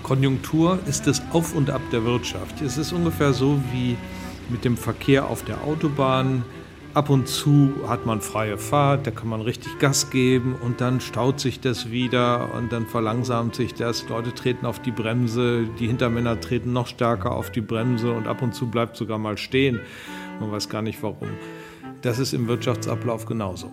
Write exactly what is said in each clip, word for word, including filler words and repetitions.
Konjunktur ist das Auf und Ab der Wirtschaft. Es ist ungefähr so wie mit dem Verkehr auf der Autobahn. Ab und zu hat man freie Fahrt, da kann man richtig Gas geben und dann staut sich das wieder und dann verlangsamt sich das. Leute treten auf die Bremse, die Hintermänner treten noch stärker auf die Bremse und ab und zu bleibt sogar mal stehen. Man weiß gar nicht warum. Das ist im Wirtschaftsablauf genauso.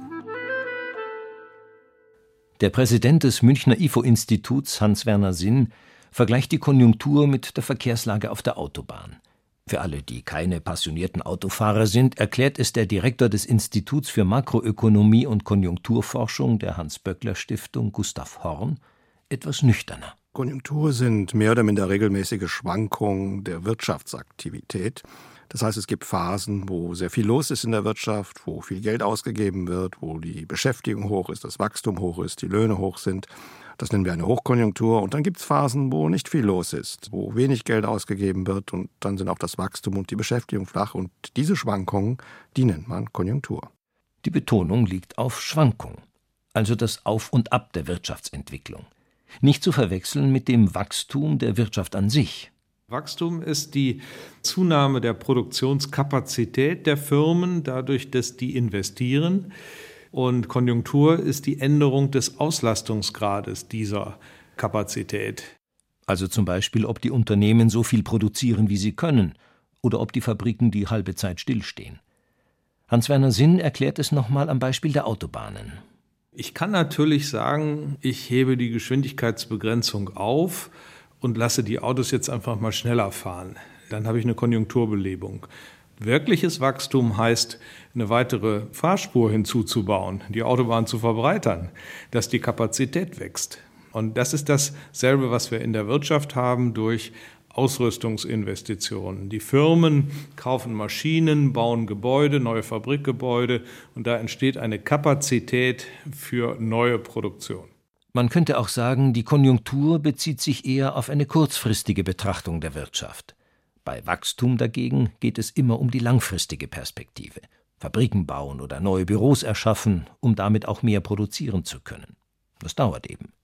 Der Präsident des Münchner I F O-Instituts, Hans-Werner Sinn, vergleicht die Konjunktur mit der Verkehrslage auf der Autobahn. Für alle, die keine passionierten Autofahrer sind, erklärt es der Direktor des Instituts für Makroökonomie und Konjunkturforschung der Hans-Böckler-Stiftung, Gustav Horn, etwas nüchterner. Konjunktur sind mehr oder minder regelmäßige Schwankungen der Wirtschaftsaktivität. Das heißt, es gibt Phasen, wo sehr viel los ist in der Wirtschaft, wo viel Geld ausgegeben wird, wo die Beschäftigung hoch ist, das Wachstum hoch ist, die Löhne hoch sind. Das nennen wir eine Hochkonjunktur. Und dann gibt es Phasen, wo nicht viel los ist, wo wenig Geld ausgegeben wird. Und dann sind auch das Wachstum und die Beschäftigung flach. Und diese Schwankungen, die nennt man Konjunktur. Die Betonung liegt auf Schwankung, also das Auf und Ab der Wirtschaftsentwicklung. Nicht zu verwechseln mit dem Wachstum der Wirtschaft an sich. Wachstum ist die Zunahme der Produktionskapazität der Firmen, dadurch, dass die investieren. Und Konjunktur ist die Änderung des Auslastungsgrades dieser Kapazität. Also zum Beispiel, ob die Unternehmen so viel produzieren, wie sie können, oder ob die Fabriken die halbe Zeit stillstehen. Hans-Werner Sinn erklärt es nochmal am Beispiel der Autobahnen. Ich kann natürlich sagen, ich hebe die Geschwindigkeitsbegrenzung auf und lasse die Autos jetzt einfach mal schneller fahren. Dann habe ich eine Konjunkturbelebung. Wirkliches Wachstum heißt, eine weitere Fahrspur hinzuzubauen, die Autobahn zu verbreitern, dass die Kapazität wächst. Und das ist dasselbe, was wir in der Wirtschaft haben durch Ausrüstungsinvestitionen. Die Firmen kaufen Maschinen, bauen Gebäude, neue Fabrikgebäude und da entsteht eine Kapazität für neue Produktion. Man könnte auch sagen, die Konjunktur bezieht sich eher auf eine kurzfristige Betrachtung der Wirtschaft. Bei Wachstum dagegen geht es immer um die langfristige Perspektive. Fabriken bauen oder neue Büros erschaffen, um damit auch mehr produzieren zu können. Das dauert eben.